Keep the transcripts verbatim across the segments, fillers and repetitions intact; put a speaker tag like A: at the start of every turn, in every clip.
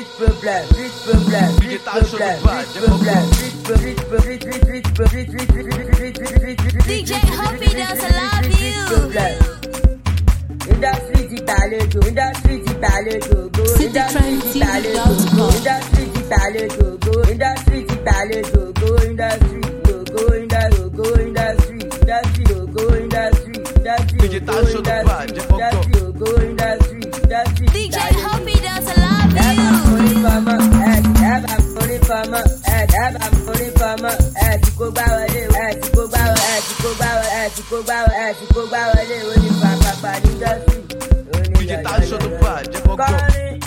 A: problem, street problem, street problem, street problem, street problem, street problem,
B: D J Hoppy does love you.
A: Industry ti tàlejò, industry ti tàlejò, go. Industry ti tàlejò, go. Industry ti tàlejò, go. Industry ti tàlejò, go. Industry, go, go, industry, go, industry, industry, go, go, industry, industry, go, industry, industry, go, industry, industry.
B: D J Hoppy does love you.
A: Eba money fama, eh, eba money fama, eh, eba money fama, eh, ti kó gbá wọlé, eh, ti kó gbá wọlé, eh, ti kó gbá wọlé, eh, ti kó gbá wọlé, eh, ti kó gbá wọlé, ó ní pàpàpà ní industry.
C: Digital show the vibe, jẹ́ kó gbọ́.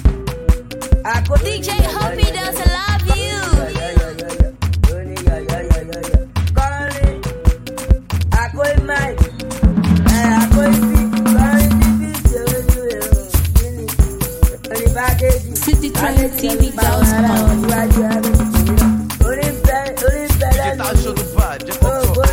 B: D J Hoppy does love you.
D: City Train T V dot com.
C: Digital show the vibe, jẹ́ kó gbọ́.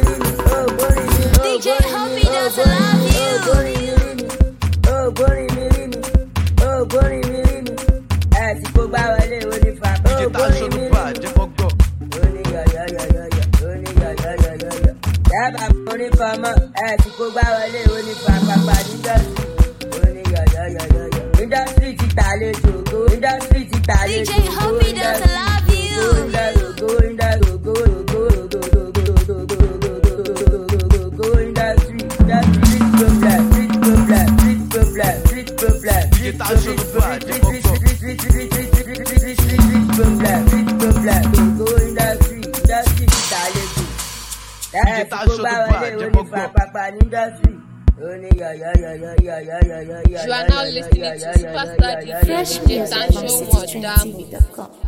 B: D J Hoppy does love you.
A: Oh, boring me, me. Oh, boring me, me. Eh, ti kó gbá wọlé, ó ní fa. Oh,
C: Digital show
A: boring
C: the
A: me,
C: vibe, jẹ́ kó gbọ́.
A: ó ní yọ, yọ, yọ, yọ, yọ. Ó ní yọ, yọ, yọ, yọ, yọ. Dábà money fama, eh, ti kó gbá wọlé, ó ní fa pàpà ní industry. Ó ní yọ, yọ, yọ, yọ, yọ. Industry ti tàlejò, go. Industry ti tàlejò,
B: D J
A: go.
B: Hoppy does love you.
A: Go, industry, go, go, go, go, go, go, go, go, go, go, go, industry, industry, problem, street problem, street problem, street problem,
C: Digital show the vibe, jẹ́ kó gbọ́.
A: problem, street problem, go industry, industry ti tàlejò.
C: Digital show the vibe, jẹ́ kó gbọ́.
A: Pàpà ní industry.
E: You are now listening to Superstar D J
D: Fresh
E: James
D: music
E: and
D: from
E: Show
D: City
E: More
D: Train
E: Damo.
D: T V dot com.